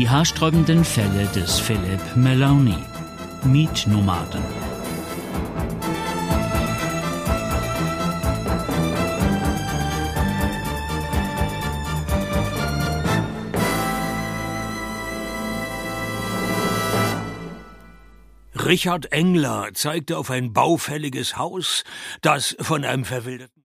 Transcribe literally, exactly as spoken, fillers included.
Die haarsträubenden Fälle des Philip Maloney. Mietnomaden. Richard Engler zeigte auf ein baufälliges Haus, das von einem verwilderten